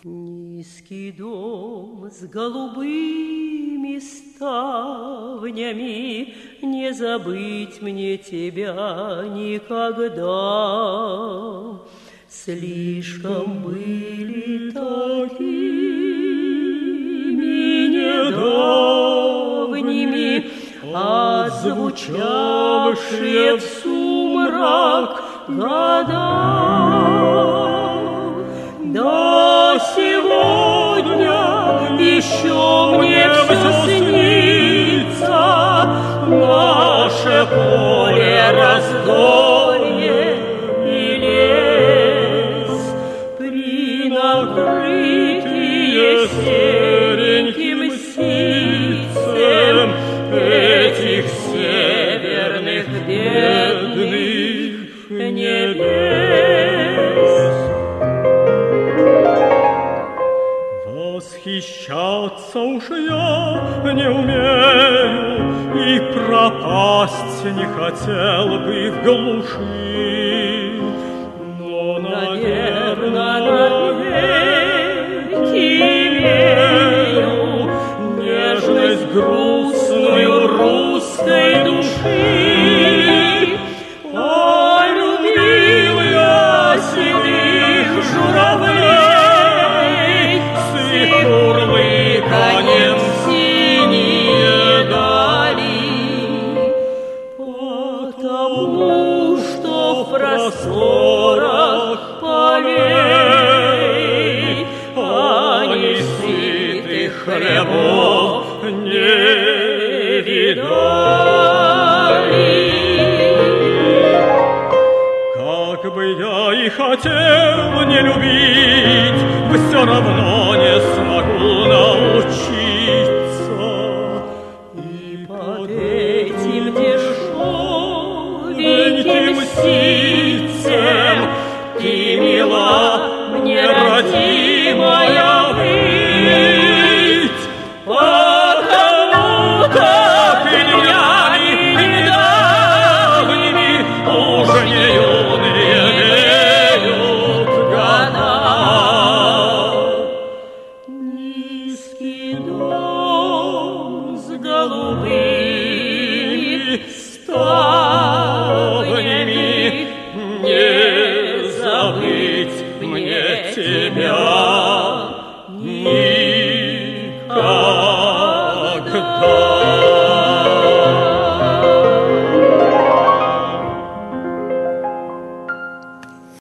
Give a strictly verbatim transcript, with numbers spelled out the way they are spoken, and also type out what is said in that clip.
Низкий дом с голубыми ставнями, не забыть мне тебя никогда. Слишком были такими недавними, отзвучавшие в сумрак года. До сегодня еще мне все снится, наше поле, раздолье и лес, принакрытые сереньким ситцем этих северных бедных небес. Восхищаться уж я не умею, и пропасть не хотел бы в глуши. Но, наверное, навеки имею нежность грустную русской души. Полюбил я седых журавлей с их мурлыканьем синие дали, потому что в просторах полей они сытых хлебов не видали. Как бы я и хотел не любить, все равно не смогу научиться. И под этим дешевеньким ситцем ты мила мне, родимая, быть, потому как и днями недавними уж не юные веют года. Низкий дом с голубыми ставнями, не забыть мне тебя никогда.